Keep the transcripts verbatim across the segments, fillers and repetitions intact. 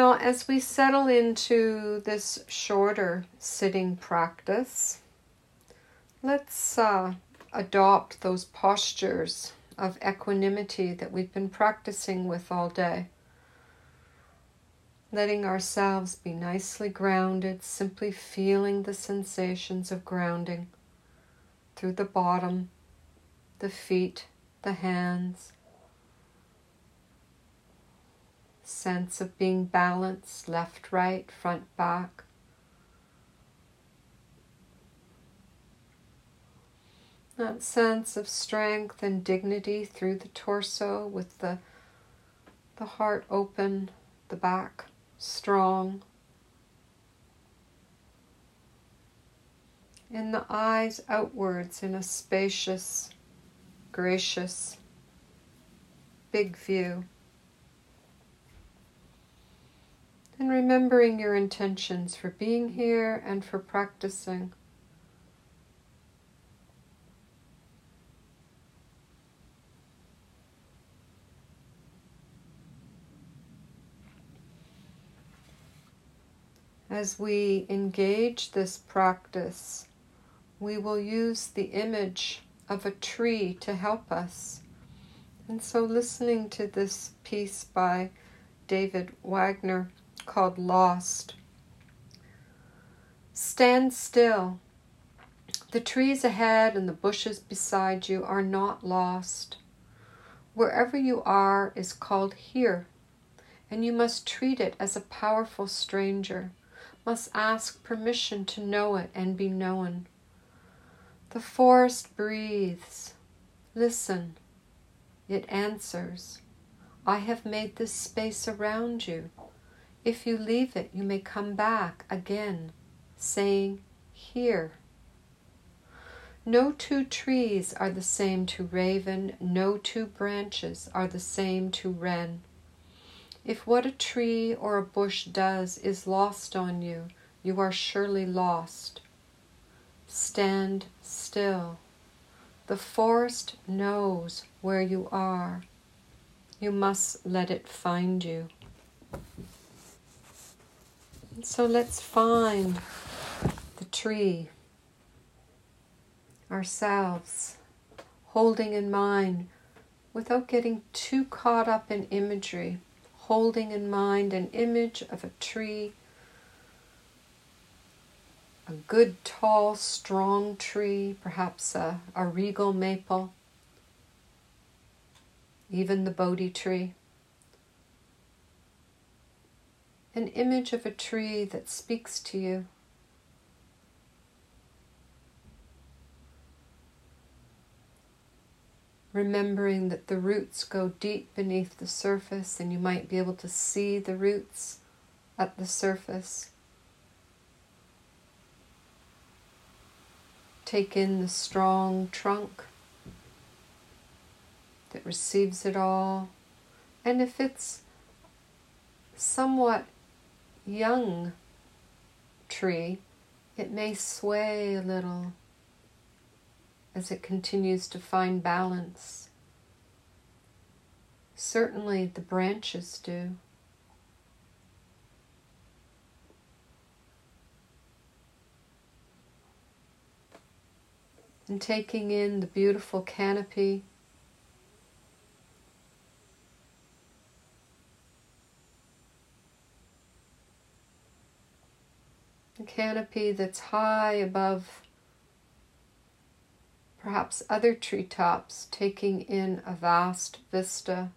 Now, as we settle into this shorter sitting practice, let's uh, adopt those postures of equanimity that we've been practicing with all day. Letting ourselves be nicely grounded, simply feeling the sensations of grounding through the bottom, the feet, the hands. Sense of being balanced, left, right, front, back. That sense of strength and dignity through the torso with the, the heart open, the back strong. And the eyes outwards in a spacious, gracious, big view. And remembering your intentions for being here and for practicing. As we engage this practice, we will use the image of a tree to help us. And so listening to this piece by David Wagner called Lost. Stand still. The trees ahead and the bushes beside you are not lost. Wherever you are is called here, and you must treat it as a powerful stranger, must ask permission to know it and be known. The forest breathes. Listen. It answers. I have made this space around you. If you leave it, you may come back again, saying, here. No two trees are the same to raven, no two branches are the same to wren. If what a tree or a bush does is lost on you, you are surely lost. Stand still. The forest knows where you are. You must let it find you. So let's find the tree, ourselves, holding in mind, without getting too caught up in imagery, holding in mind an image of a tree, a good, tall, strong tree, perhaps a, a regal maple, even the Bodhi tree. An image of a tree that speaks to you. Remembering that the roots go deep beneath the surface and you might be able to see the roots at the surface. Take in the strong trunk that receives it all. And if it's somewhat young tree, it may sway a little as it continues to find balance. Certainly the branches do. And taking in the beautiful canopy, a canopy that's high above perhaps other treetops, taking in a vast vista.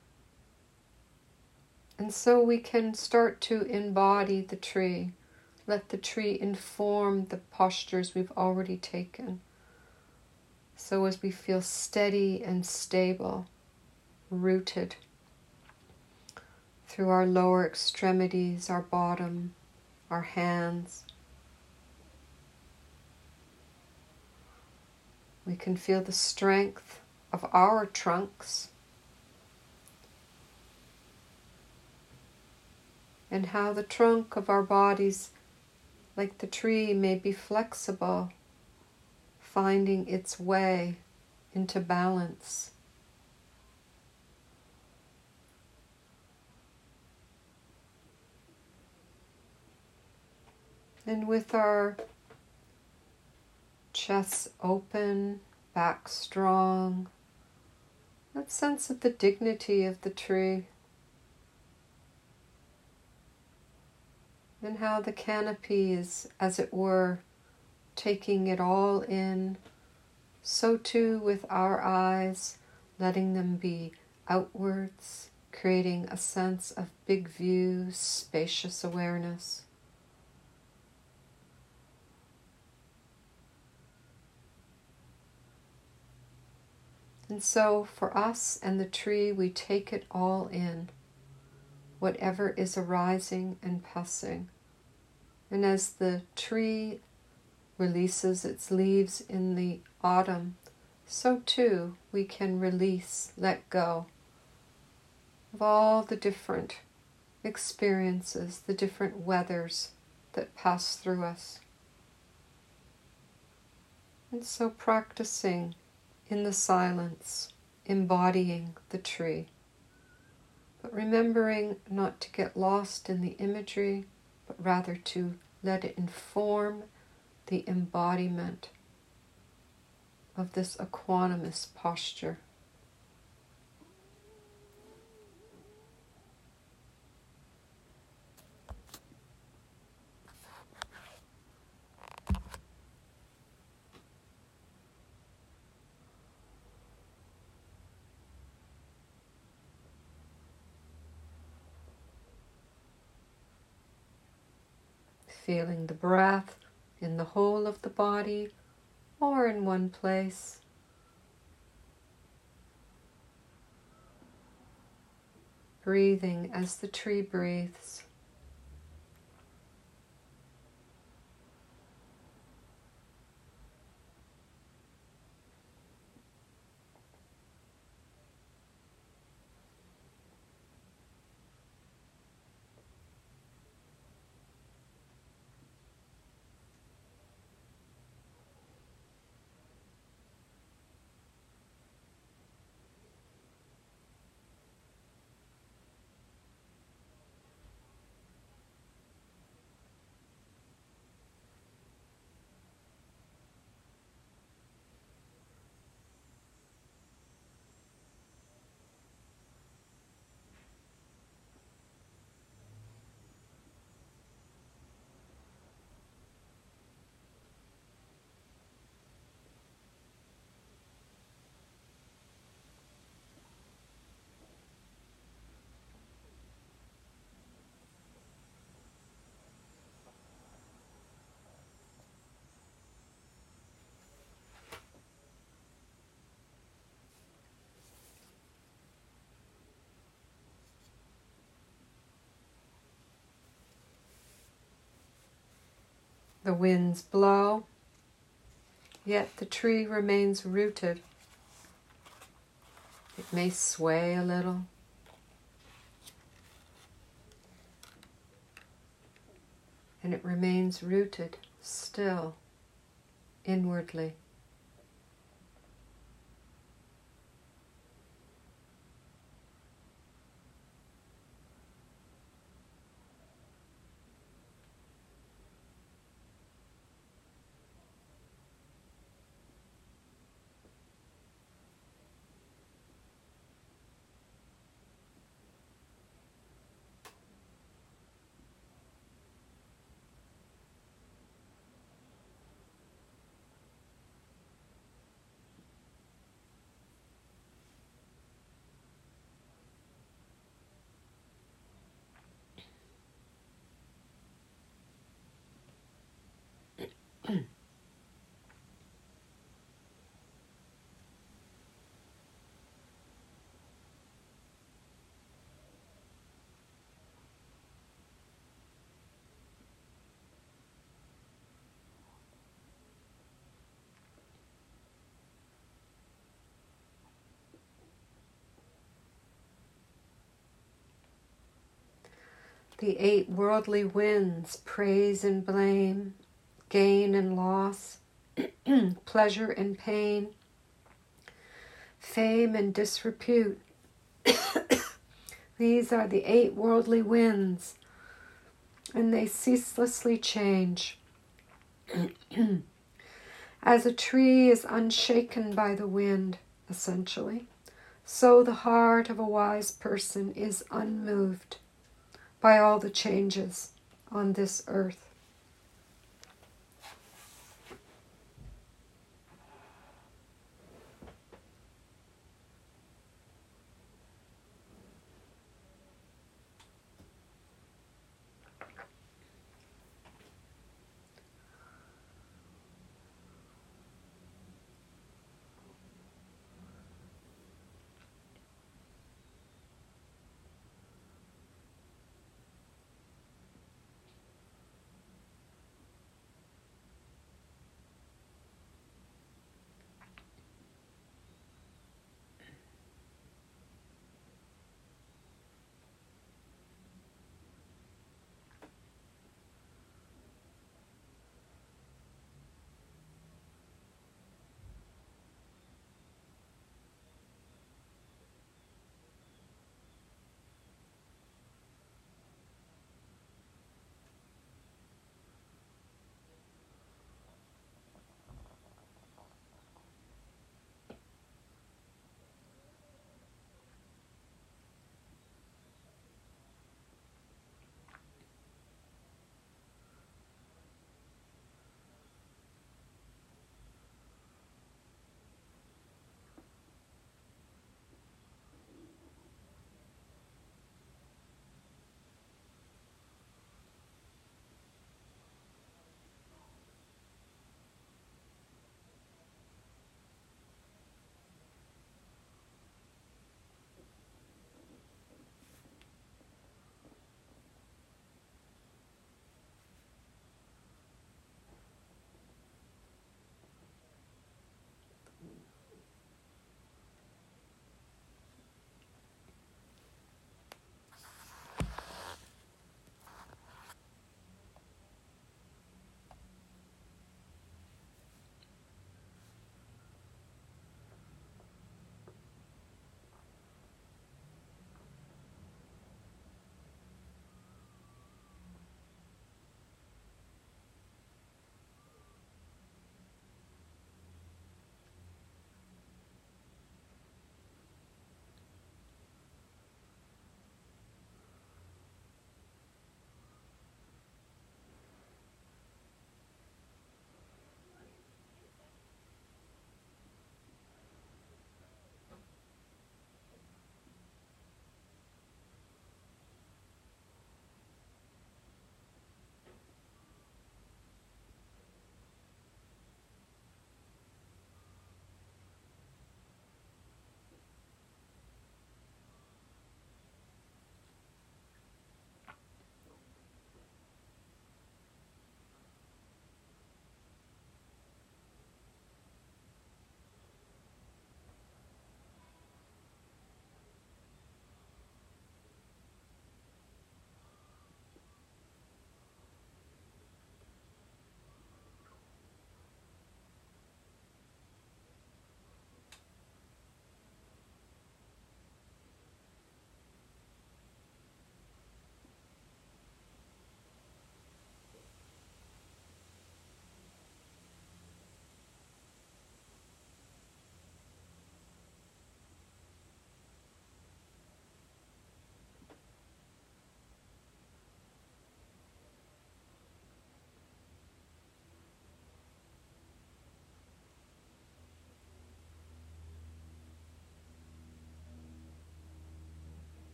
And so we can start to embody the tree, let the tree inform the postures we've already taken. So as we feel steady and stable, rooted through our lower extremities, our bottom, our hands. We can feel the strength of our trunks and how the trunk of our bodies, like the tree, may be flexible, finding its way into balance. And with our chests open, back strong, that sense of the dignity of the tree, and how the canopy is, as it were, taking it all in, so too with our eyes, letting them be outwards, creating a sense of big view, spacious awareness. And so for us and the tree, we take it all in, whatever is arising and passing. And as the tree releases its leaves in the autumn, so too we can release, let go of all the different experiences, the different weathers that pass through us. And so practicing in the silence, embodying the tree, but remembering not to get lost in the imagery, but rather to let it inform the embodiment of this equanimous posture. Feeling the breath in the whole of the body or in one place. Breathing as the tree breathes. The winds blow, yet the tree remains rooted. It may sway a little, and it remains rooted still, inwardly. The eight worldly winds, praise and blame, gain and loss, pleasure and pain, fame and disrepute. These are the eight worldly winds and they ceaselessly change. As a tree is unshaken by the wind, essentially, so the heart of a wise person is unmoved by all the changes on this earth.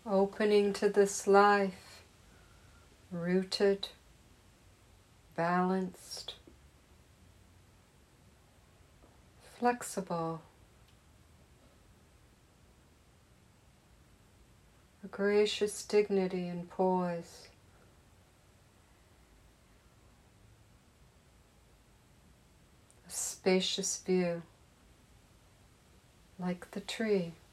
opening to this life, rooted, balanced, flexible, a gracious dignity and poise. A spacious view, like the tree.